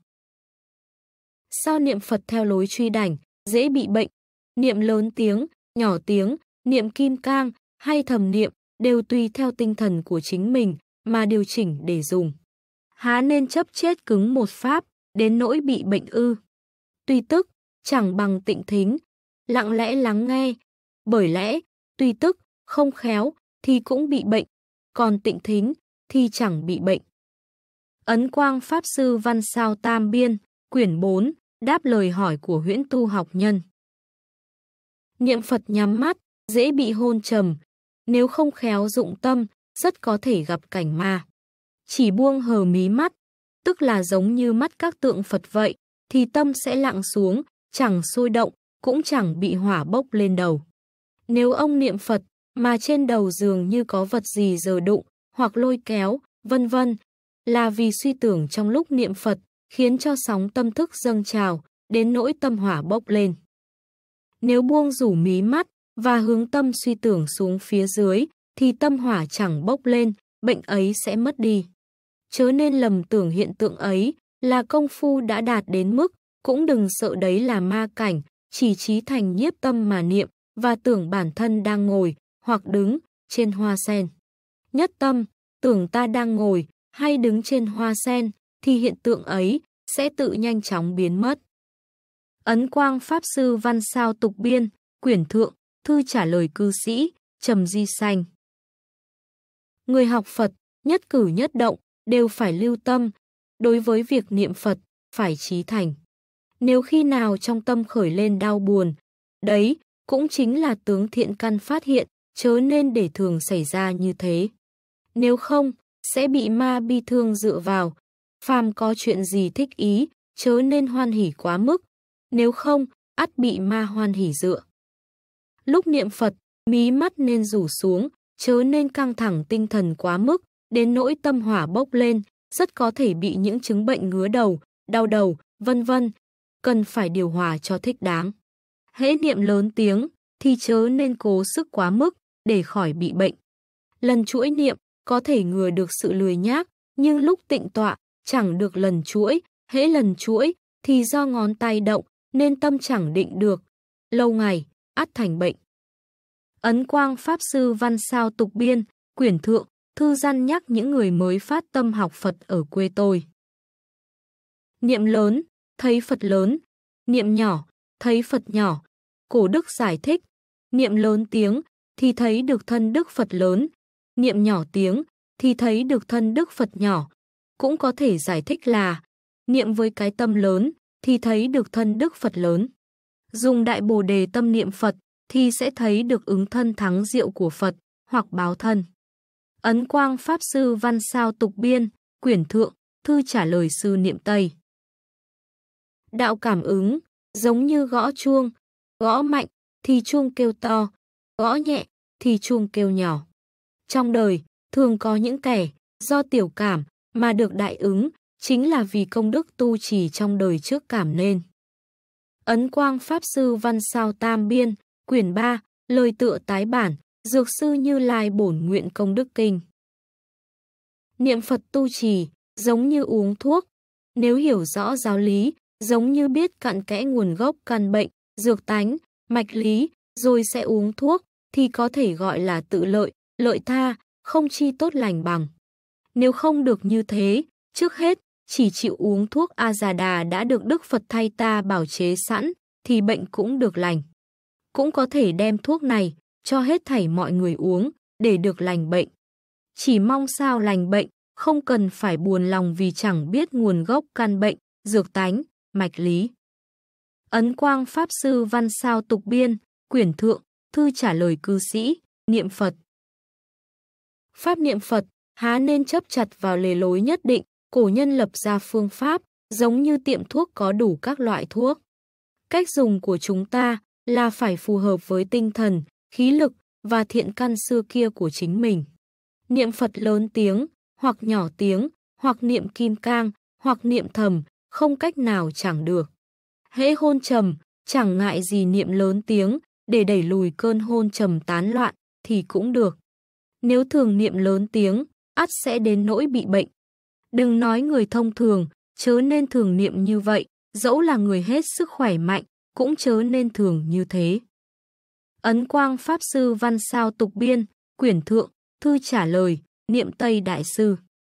Sao niệm Phật theo lối truy đảnh, dễ bị bệnh, niệm lớn tiếng, nhỏ tiếng, niệm kim cang hay thầm niệm, đều tùy theo tinh thần của chính mình mà điều chỉnh để dùng. Há nên chấp chết cứng một pháp, đến nỗi bị bệnh ư? Tuy tức, chẳng bằng tịnh thính, lặng lẽ lắng nghe. Bởi lẽ, tuy tức, không khéo, thì cũng bị bệnh, còn tịnh thính, thì chẳng bị bệnh. Ấn Quang Pháp Sư Văn Sao Tam Biên, quyển 4, đáp lời hỏi của Huyễn Tu học nhân. Niệm Phật nhắm mắt, dễ bị hôn trầm, nếu không khéo dụng tâm, rất có thể gặp cảnh ma. Chỉ buông hờ mí mắt, tức là giống như mắt các tượng Phật vậy, thì tâm sẽ lặng xuống, chẳng sôi động, cũng chẳng bị hỏa bốc lên đầu. Nếu ông niệm Phật, mà trên đầu dường như có vật gì giở đụng, hoặc lôi kéo, vân vân, là vì suy tưởng trong lúc niệm Phật, khiến cho sóng tâm thức dâng trào, đến nỗi tâm hỏa bốc lên. Nếu buông rủ mí mắt, và hướng tâm suy tưởng xuống phía dưới, thì tâm hỏa chẳng bốc lên, bệnh ấy sẽ mất đi. Chớ nên lầm tưởng hiện tượng ấy là công phu đã đạt đến mức, cũng đừng sợ đấy là ma cảnh, chỉ trí thành nhiếp tâm mà niệm và tưởng bản thân đang ngồi hoặc đứng trên hoa sen. Nhất tâm, tưởng ta đang ngồi hay đứng trên hoa sen thì hiện tượng ấy sẽ tự nhanh chóng biến mất. Ấn Quang Pháp Sư Văn Sao Tục Biên, Quyển Thượng, Thư trả lời cư sĩ, Trầm Di Sanh. Người học Phật, nhất cử nhất động, đều phải lưu tâm, đối với việc niệm Phật, phải chí thành. Nếu khi nào trong tâm khởi lên đau buồn, đấy cũng chính là tướng thiện căn phát hiện, chớ nên để thường xảy ra như thế. Nếu không, sẽ bị ma bi thương dựa vào, phàm có chuyện gì thích ý, chớ nên hoan hỉ quá mức, nếu không, ắt bị ma hoan hỉ dựa. Lúc niệm Phật, mí mắt nên rủ xuống, chớ nên căng thẳng tinh thần quá mức, đến nỗi tâm hỏa bốc lên, rất có thể bị những chứng bệnh ngứa đầu, đau đầu, vân vân, cần phải điều hòa cho thích đáng. Hễ niệm lớn tiếng, thì chớ nên cố sức quá mức, để khỏi bị bệnh. Lần chuỗi niệm, có thể ngừa được sự lười nhác, nhưng lúc tịnh tọa, chẳng được lần chuỗi, hễ lần chuỗi, thì do ngón tay động, nên tâm chẳng định được. Lâu ngày, ắt thành bệnh. Ấn Quang Pháp Sư Văn Sao Tục Biên, Quyển Thượng, Thư răn nhắc những người mới phát tâm học Phật ở quê tôi. Niệm lớn, thấy Phật lớn. Niệm nhỏ, thấy Phật nhỏ. Cổ đức giải thích, niệm lớn tiếng, thì thấy được thân Đức Phật lớn. Niệm nhỏ tiếng, thì thấy được thân Đức Phật nhỏ. Cũng có thể giải thích là, niệm với cái tâm lớn, thì thấy được thân Đức Phật lớn. Dùng Đại Bồ Đề tâm niệm Phật, thì sẽ thấy được ứng thân thắng diệu của Phật, hoặc báo thân. Ấn Quang Pháp Sư Văn Sao Tục Biên, Quyển Thượng, Thư trả lời sư niệm Tây. Đạo cảm ứng, giống như gõ chuông, gõ mạnh thì chuông kêu to, gõ nhẹ thì chuông kêu nhỏ. Trong đời, thường có những kẻ, do tiểu cảm mà được đại ứng, chính là vì công đức tu trì trong đời trước cảm nên. Ấn Quang Pháp Sư Văn Sao Tam Biên, Quyển 3, lời tựa tái bản, Dược sư Như Lai bổn nguyện công đức kinh. Niệm Phật tu trì, giống như uống thuốc. Nếu hiểu rõ giáo lý, giống như biết cặn kẽ nguồn gốc căn bệnh, dược tánh, mạch lý, rồi sẽ uống thuốc, thì có thể gọi là tự lợi, lợi tha, không chi tốt lành bằng. Nếu không được như thế, trước hết, chỉ chịu uống thuốc A-già-đà đã được Đức Phật thay ta bảo chế sẵn, thì bệnh cũng được lành. Cũng có thể đem thuốc này cho hết thảy mọi người uống để được lành bệnh. Chỉ mong sao lành bệnh, không cần phải buồn lòng vì chẳng biết nguồn gốc căn bệnh, dược tánh, mạch lý. Ấn Quang Pháp Sư Văn Sao Tục Biên, Quyển Thượng, Thư trả lời cư sĩ, niệm Phật. Pháp niệm Phật, há nên chấp chặt vào lề lối nhất định, cổ nhân lập ra phương pháp, giống như tiệm thuốc có đủ các loại thuốc. Cách dùng của chúng ta là phải phù hợp với tinh thần, khí lực và thiện căn xưa kia của chính mình. Niệm Phật lớn tiếng, hoặc nhỏ tiếng, hoặc niệm kim cang, hoặc niệm thầm, không cách nào chẳng được. Hễ hôn trầm, chẳng ngại gì niệm lớn tiếng, để đẩy lùi cơn hôn trầm tán loạn, thì cũng được. Nếu thường niệm lớn tiếng, ắt sẽ đến nỗi bị bệnh. Đừng nói người thông thường, chớ nên thường niệm như vậy, dẫu là người hết sức khỏe mạnh, cũng chớ nên thường như thế. Ấn Quang Pháp Sư Văn Sao Tục Biên, Quyển Thượng, Thư trả lời, niệm Tây Đại Sư.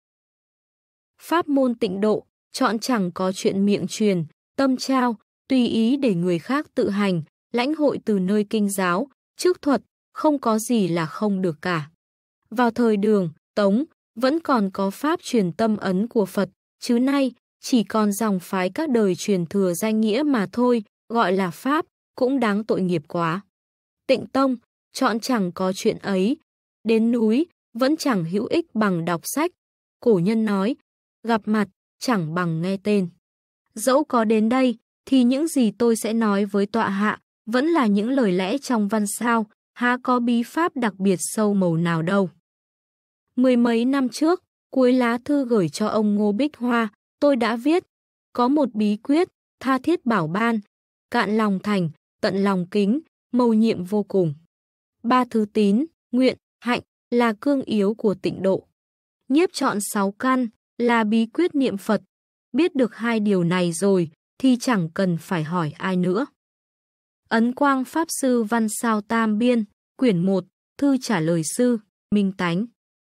Pháp môn tịnh độ, chọn chẳng có chuyện miệng truyền, tâm trao, tùy ý để người khác tự hành, lãnh hội từ nơi kinh giáo, trước thuật, không có gì là không được cả. Vào thời Đường, Tống, vẫn còn có pháp truyền tâm ấn của Phật, chứ nay chỉ còn dòng phái các đời truyền thừa danh nghĩa mà thôi, gọi là pháp, cũng đáng tội nghiệp quá. Tịnh Tông, chọn chẳng có chuyện ấy, đến núi, vẫn chẳng hữu ích bằng đọc sách. Cổ nhân nói, gặp mặt, chẳng bằng nghe tên. Dẫu có đến đây, thì những gì tôi sẽ nói với tọa hạ, vẫn là những lời lẽ trong văn sao, há có bí pháp đặc biệt sâu màu nào đâu. Mười mấy năm trước, cuối lá thư gửi cho ông Ngô Bích Hoa, tôi đã viết, có một bí quyết, tha thiết bảo ban, cạn lòng thành, tận lòng kính, mầu nhiệm vô cùng. Ba thứ tín, nguyện, hạnh là cương yếu của tịnh độ. Nhiếp chọn 6 căn, là bí quyết niệm Phật. Biết được 2 điều này rồi, thì chẳng cần phải hỏi ai nữa. Ấn Quang Pháp Sư Văn Sao Tam Biên, quyển 1, thư trả lời sư, Minh Tánh.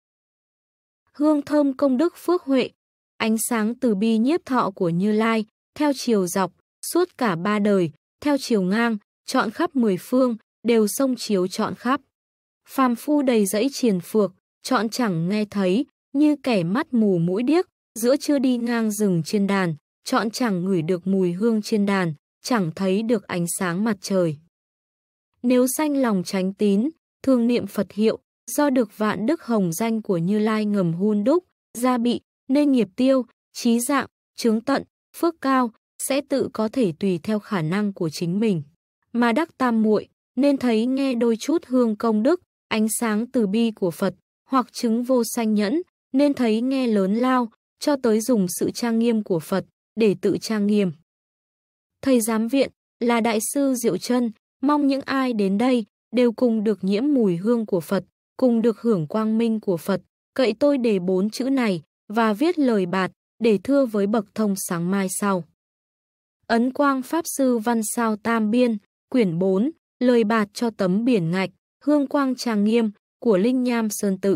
Hương thơm công đức phước huệ, ánh sáng từ bi nhiếp thọ của Như Lai, theo chiều dọc, suốt cả 3 đời, theo chiều ngang, trọn khắp 10 phương, đều sông chiếu trọn khắp. Phàm phu đầy dẫy triền phược, trọn chẳng nghe thấy, như kẻ mắt mù mũi điếc, giữa trưa đi ngang rừng trên đàn, trọn chẳng ngửi được mùi hương trên đàn, chẳng thấy được ánh sáng mặt trời. Nếu sanh lòng chánh tín, thường niệm Phật hiệu, do được vạn đức hồng danh của Như Lai ngầm hun đúc, gia bị, nên nghiệp tiêu, trí dạng, chướng tận, phước cao, sẽ tự có thể tùy theo khả năng của chính mình mà đắc tam muội, nên thấy nghe đôi chút hương công đức, ánh sáng từ bi của Phật, hoặc chứng vô sanh nhẫn, nên thấy nghe lớn lao, cho tới dùng sự trang nghiêm của Phật để tự trang nghiêm. Thầy giám viện là Đại sư Diệu Chân, mong những ai đến đây đều cùng được nhiễm mùi hương của Phật, cùng được hưởng quang minh của Phật. Cậy tôi đề 4 chữ này và viết lời bạt để thưa với bậc thông sáng mai sau. Ấn Quang Pháp Sư Văn Sao Tam Biên, quyển 4, lời bạt cho tấm biển ngạch, hương quang trang nghiêm của Linh Nham Sơn Tự.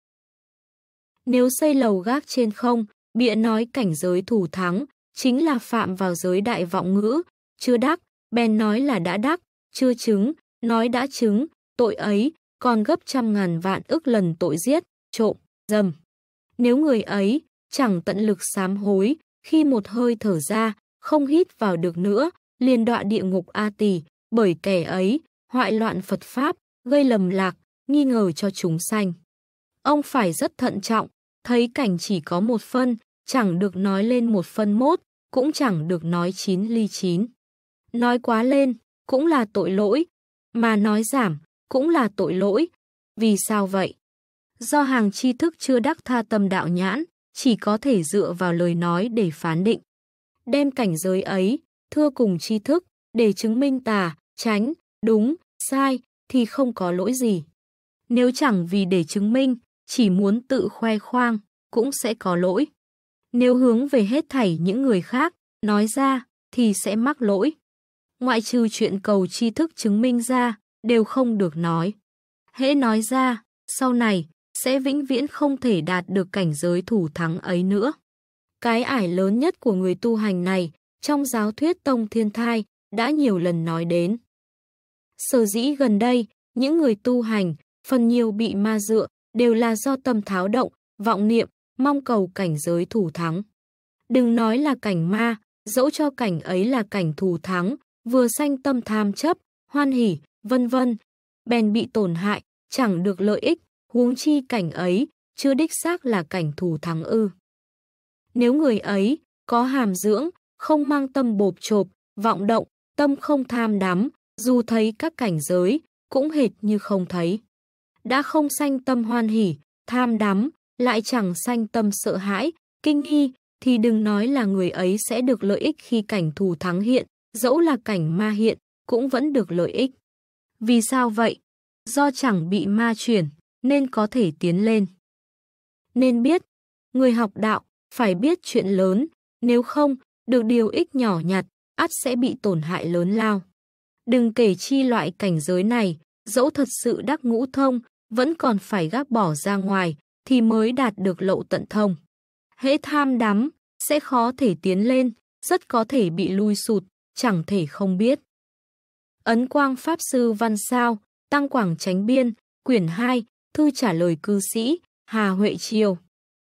Nếu xây lầu gác trên không, bịa nói cảnh giới thủ thắng, chính là phạm vào giới đại vọng ngữ, chưa đắc, bèn nói là đã đắc, chưa chứng, nói đã chứng, tội ấy còn gấp trăm ngàn vạn ức lần tội giết, trộm, dâm. Nếu người ấy chẳng tận lực sám hối, khi một hơi thở ra, không hít vào được nữa, liền đọa địa ngục A Tỳ, bởi kẻ ấy hoại loạn Phật Pháp, gây lầm lạc, nghi ngờ cho chúng sanh. Ông phải rất thận trọng, thấy cảnh chỉ có 1 phân, chẳng được nói lên 1 phân mốt, cũng chẳng được nói 9 ly 9. Nói quá lên, cũng là tội lỗi, mà nói giảm, cũng là tội lỗi. Vì sao vậy? Do hàng tri thức chưa đắc tha tâm đạo nhãn, chỉ có thể dựa vào lời nói để phán định. Đem cảnh giới ấy, thưa cùng tri thức, để chứng minh tà, chánh, đúng, sai, thì không có lỗi gì. Nếu chẳng vì để chứng minh, chỉ muốn tự khoe khoang, cũng sẽ có lỗi. Nếu hướng về hết thảy những người khác, nói ra, thì sẽ mắc lỗi. Ngoại trừ chuyện cầu tri thức chứng minh ra, đều không được nói. Hễ nói ra, sau này, sẽ vĩnh viễn không thể đạt được cảnh giới thủ thắng ấy nữa. Cái ải lớn nhất của người tu hành này, trong giáo thuyết Tông Thiên Thai, đã nhiều lần nói đến. Sở dĩ gần đây, những người tu hành, phần nhiều bị ma dựa, đều là do tâm tháo động, vọng niệm, mong cầu cảnh giới thủ thắng. Đừng nói là cảnh ma, dẫu cho cảnh ấy là cảnh thủ thắng, vừa sanh tâm tham chấp, hoan hỉ, vân vân, bèn bị tổn hại, chẳng được lợi ích, huống chi cảnh ấy, chưa đích xác là cảnh thủ thắng ư. Nếu người ấy có hàm dưỡng, không mang tâm bộp chộp, vọng động, tâm không tham đắm, dù thấy các cảnh giới, cũng hệt như không thấy. Đã không sanh tâm hoan hỉ, tham đắm, lại chẳng sanh tâm sợ hãi, kinh nghi, thì đừng nói là người ấy sẽ được lợi ích khi cảnh thủ thắng hiện, dẫu là cảnh ma hiện, cũng vẫn được lợi ích. Vì sao vậy? Do chẳng bị ma chuyển, nên có thể tiến lên. Nên biết, người học đạo, phải biết chuyện lớn, nếu không, được điều ích nhỏ nhặt, ắt sẽ bị tổn hại lớn lao. Đừng kể chi loại cảnh giới này, dẫu thật sự đắc ngũ thông, vẫn còn phải gác bỏ ra ngoài, thì mới đạt được lậu tận thông. Hễ tham đắm, sẽ khó thể tiến lên, rất có thể bị lui sụt, chẳng thể không biết. Ấn Quang Pháp Sư Văn Sao, Tăng Quảng Chánh Biên, quyển 2, thư trả lời cư sĩ, Hà Huệ Triều.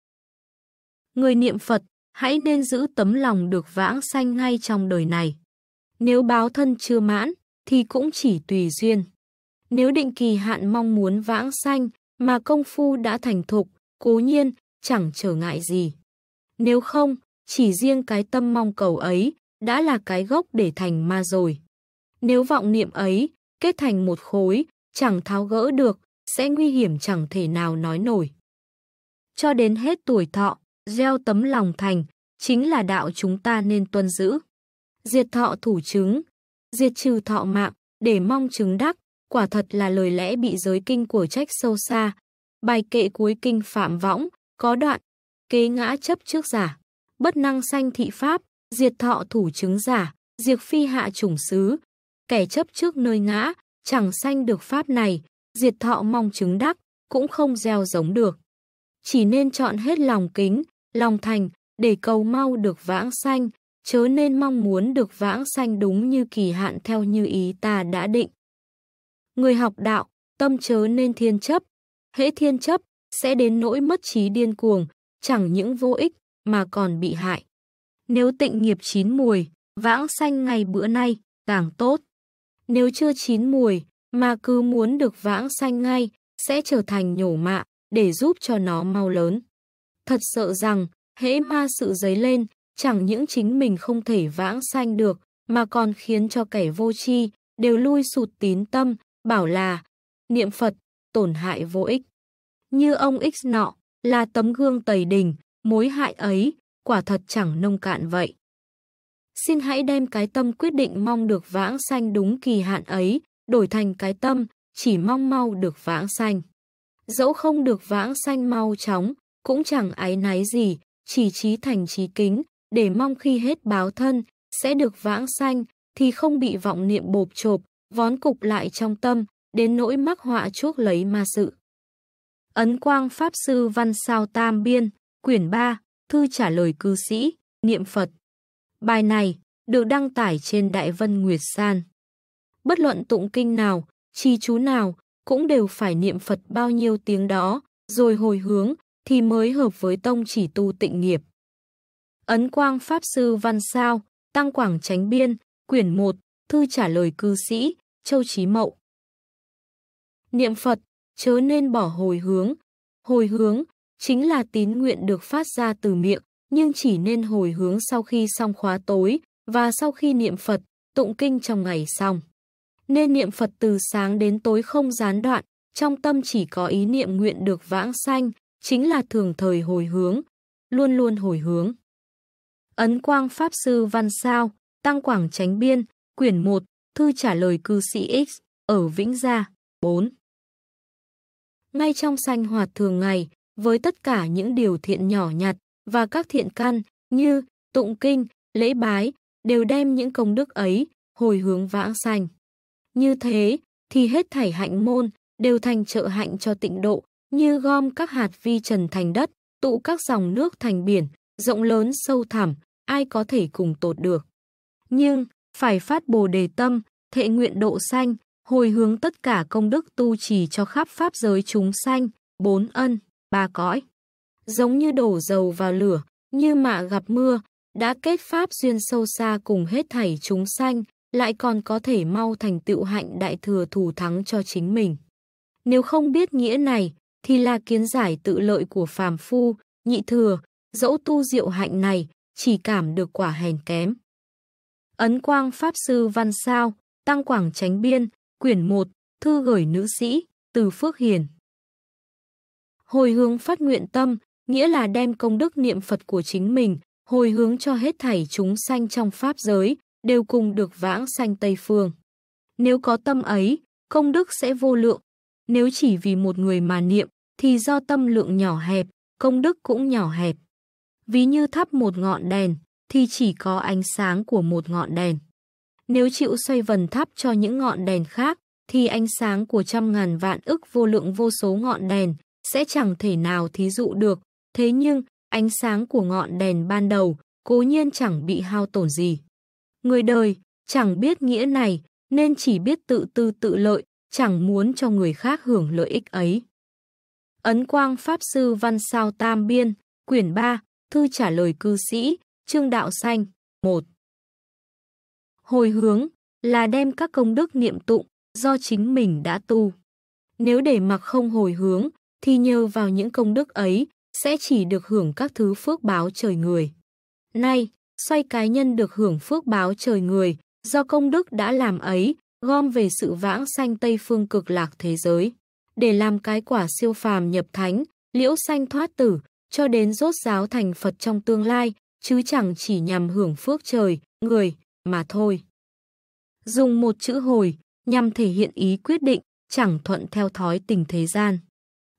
Người niệm Phật, hãy nên giữ tấm lòng được vãng sanh ngay trong đời này. Nếu báo thân chưa mãn, thì cũng chỉ tùy duyên. Nếu định kỳ hạn mong muốn vãng sanh, mà công phu đã thành thục, cố nhiên, chẳng trở ngại gì. Nếu không, chỉ riêng cái tâm mong cầu ấy, đã là cái gốc để thành ma rồi. Nếu vọng niệm ấy, kết thành một khối, chẳng tháo gỡ được, sẽ nguy hiểm chẳng thể nào nói nổi. Cho đến hết tuổi thọ, gieo tấm lòng thành, chính là đạo chúng ta nên tuân giữ. Diệt thọ thủ chứng, diệt trừ thọ mạng, để mong chứng đắc, quả thật là lời lẽ bị giới kinh của trách sâu xa. Bài kệ cuối kinh Phạm Võng, có đoạn, kế ngã chấp trước giả, bất năng sanh thị pháp, diệt thọ thủ chứng giả, diệt phi hạ chủng xứ. Kẻ chấp trước nơi ngã, chẳng sanh được pháp này, diệt thọ mong chứng đắc, cũng không gieo giống được. Chỉ nên chọn hết lòng kính, lòng thành, để cầu mau được vãng sanh, chớ nên mong muốn được vãng sanh đúng như kỳ hạn theo như ý ta đã định. Người học đạo, tâm chớ nên thiên chấp, hễ thiên chấp, sẽ đến nỗi mất trí điên cuồng, chẳng những vô ích, mà còn bị hại. Nếu tịnh nghiệp chín mùi, vãng sanh ngày bữa nay, càng tốt. Nếu chưa chín mùi, mà cứ muốn được vãng sanh ngay, sẽ trở thành nhổ mạ, để giúp cho nó mau lớn. Thật sợ rằng, hễ ma sự dấy lên, chẳng những chính mình không thể vãng sanh được, mà còn khiến cho kẻ vô tri đều lui sụt tín tâm, bảo là niệm Phật, tổn hại vô ích. Như ông X nọ, là tấm gương tẩy đình, mối hại ấy, quả thật chẳng nông cạn vậy. Xin hãy đem cái tâm quyết định mong được vãng sanh đúng kỳ hạn ấy, đổi thành cái tâm, chỉ mong mau được vãng sanh. Dẫu không được vãng sanh mau chóng, cũng chẳng áy náy gì, chỉ chí thành chí kính, để mong khi hết báo thân, sẽ được vãng sanh, thì không bị vọng niệm bộp chộp, vón cục lại trong tâm, đến nỗi mắc họa chuốc lấy ma sự. Ấn Quang Pháp Sư Văn Sao Tam Biên, quyển 3, thư trả lời cư sĩ, niệm Phật. Bài này được đăng tải trên Đại Vân Nguyệt San. Bất luận tụng kinh nào, trì chú nào, cũng đều phải niệm Phật bao nhiêu tiếng đó, rồi hồi hướng, thì mới hợp với tông chỉ tu tịnh nghiệp. Ấn Quang Pháp Sư Văn Sao, Tăng Quảng Chánh Biên, quyển 1, thư trả lời cư sĩ, Châu Chí Mậu. Niệm Phật, chớ nên bỏ hồi hướng. Hồi hướng chính là tín nguyện được phát ra từ miệng, nhưng chỉ nên hồi hướng sau khi xong khóa tối và sau khi niệm Phật, tụng kinh trong ngày xong. Nên niệm Phật từ sáng đến tối không gián đoạn, trong tâm chỉ có ý niệm nguyện được vãng sanh, chính là thường thời hồi hướng, luôn luôn hồi hướng. Ấn Quang Pháp Sư Văn Sao, Tăng Quảng Chánh Biên, quyển 1, thư trả lời cư sĩ X, ở Vĩnh Gia, 4. Ngay trong sanh hoạt thường ngày, với tất cả những điều thiện nhỏ nhặt và các thiện căn như tụng kinh, lễ bái, đều đem những công đức ấy hồi hướng vãng sanh. Như thế thì hết thảy hạnh môn đều thành trợ hạnh cho tịnh độ, như gom các hạt vi trần thành đất, tụ các dòng nước thành biển, rộng lớn sâu thẳm, ai có thể cùng tột được. Nhưng phải phát Bồ Đề tâm, thệ nguyện độ sanh, hồi hướng tất cả công đức tu trì cho khắp pháp giới chúng sanh, 4 ân, 3 cõi. Giống như đổ dầu vào lửa, như mạ gặp mưa, đã kết pháp duyên sâu xa cùng hết thảy chúng sanh, lại còn có thể mau thành tựu hạnh đại thừa thù thắng cho chính mình. Nếu không biết nghĩa này, thì là kiến giải tự lợi của phàm phu, nhị thừa, dẫu tu diệu hạnh này, chỉ cảm được quả hèn kém. Ấn Quang Pháp Sư Văn Sao, Tăng Quảng Chánh Biên, quyển 1, thư gửi nữ sĩ, từ Phước Hiền. Hồi hướng phát nguyện tâm, nghĩa là đem công đức niệm Phật của chính mình, hồi hướng cho hết thảy chúng sanh trong pháp giới, đều cùng được vãng sanh Tây Phương. Nếu có tâm ấy, công đức sẽ vô lượng. Nếu chỉ vì một người mà niệm, thì do tâm lượng nhỏ hẹp, công đức cũng nhỏ hẹp. Ví như thắp một ngọn đèn, thì chỉ có ánh sáng của một ngọn đèn. Nếu chịu xoay vần thắp cho những ngọn đèn khác, thì ánh sáng của trăm ngàn vạn ức vô lượng vô số ngọn đèn sẽ chẳng thể nào thí dụ được. Thế nhưng, ánh sáng của ngọn đèn ban đầu cố nhiên chẳng bị hao tổn gì. Người đời chẳng biết nghĩa này, nên chỉ biết tự tư tự lợi, chẳng muốn cho người khác hưởng lợi ích ấy. Ấn Quang Pháp Sư Văn Sao Tam Biên, quyển 3, thư trả lời cư sĩ, Chương Đạo Sanh, 1. Hồi hướng là đem các công đức niệm tụng do chính mình đã tu. Nếu để mặc không hồi hướng, thì nhờ vào những công đức ấy, sẽ chỉ được hưởng các thứ phước báo trời người. Nay, xoay cái nhân được hưởng phước báo trời người, do công đức đã làm ấy, gom về sự vãng sanh Tây Phương cực lạc thế giới, để làm cái quả siêu phàm nhập thánh, liễu sanh thoát tử, cho đến rốt ráo thành Phật trong tương lai, chứ chẳng chỉ nhằm hưởng phước trời, người, mà thôi. Dùng một chữ hồi, nhằm thể hiện ý quyết định, chẳng thuận theo thói tình thế gian.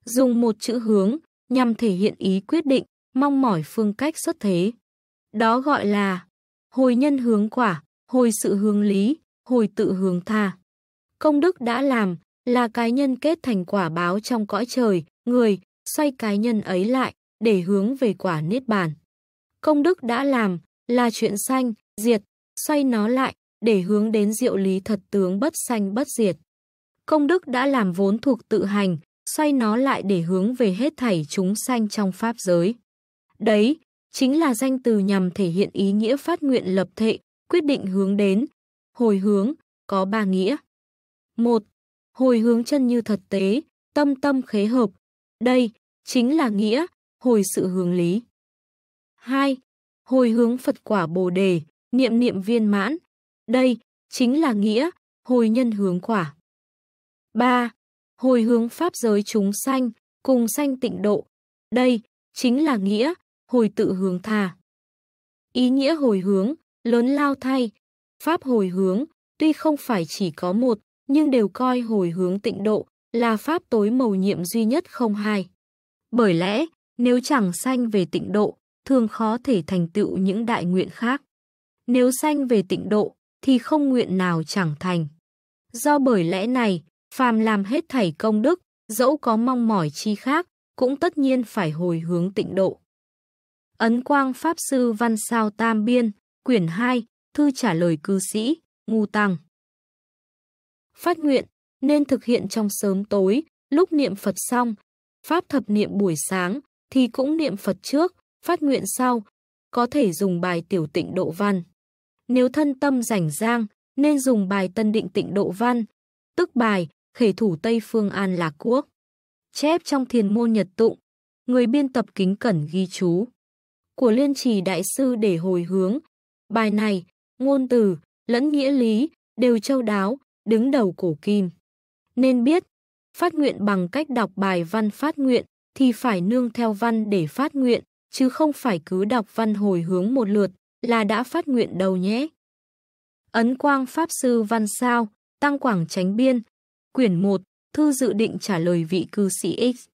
Dùng một chữ hướng nhằm thể hiện ý quyết định, mong mỏi phương cách xuất thế. Đó gọi là hồi nhân hướng quả, hồi sự hướng lý, hồi tự hướng tha. Công đức đã làm là cái nhân kết thành quả báo trong cõi trời, người, xoay cái nhân ấy lại để hướng về quả niết bàn. Công đức đã làm là chuyện sanh, diệt, xoay nó lại để hướng đến diệu lý thật tướng bất sanh bất diệt. Công đức đã làm vốn thuộc tự hành, xoay nó lại để hướng về hết thảy chúng sanh trong pháp giới. Đấy chính là danh từ nhằm thể hiện ý nghĩa phát nguyện lập thệ, quyết định hướng đến. Hồi hướng có 3 nghĩa. 1. Hồi hướng chân như thật tế, tâm tâm khế hợp. Đây chính là nghĩa hồi sự hướng lý. 2. Hồi hướng Phật quả Bồ đề, niệm niệm viên mãn. Đây chính là nghĩa hồi nhân hướng quả. 3. Hồi hướng pháp giới chúng sanh, cùng sanh tịnh độ. Đây chính là nghĩa hồi tự hướng tha. Ý nghĩa hồi hướng lớn lao thay. Pháp hồi hướng tuy không phải chỉ có một, nhưng đều coi hồi hướng tịnh độ là pháp tối mầu nhiệm duy nhất không hai. Bởi lẽ, nếu chẳng sanh về tịnh độ, thường khó thể thành tựu những đại nguyện khác. Nếu sanh về tịnh độ, thì không nguyện nào chẳng thành. Do bởi lẽ này, phàm làm hết thảy công đức, dẫu có mong mỏi chi khác, cũng tất nhiên phải hồi hướng tịnh độ. Ấn Quang Pháp Sư Văn Sao Tam Biên, quyển 2, thư trả lời cư sĩ, Ngu Tăng. Phát nguyện nên thực hiện trong sớm tối, lúc niệm Phật xong, Pháp thập niệm buổi sáng thì cũng niệm Phật trước, phát nguyện sau, có thể dùng bài Tiểu Tịnh Độ Văn. Nếu thân tâm rảnh rang, nên dùng bài Tân Định Tịnh Độ Văn, tức bài Khể Thủ Tây Phương An Lạc Quốc. Chép trong Thiền môn Nhật tụng, người biên tập kính cẩn ghi chú. Của Liên Trì Đại Sư để hồi hướng. Bài này, ngôn từ, lẫn nghĩa lý, đều châu đáo, đứng đầu cổ kim. Nên biết, phát nguyện bằng cách đọc bài văn phát nguyện, thì phải nương theo văn để phát nguyện, chứ không phải cứ đọc văn hồi hướng một lượt, là đã phát nguyện đâu nhé. Ấn Quang Pháp Sư Văn Sao, Tăng Quảng Chánh Biên, quyển 1, thư dự định trả lời vị cư sĩ X.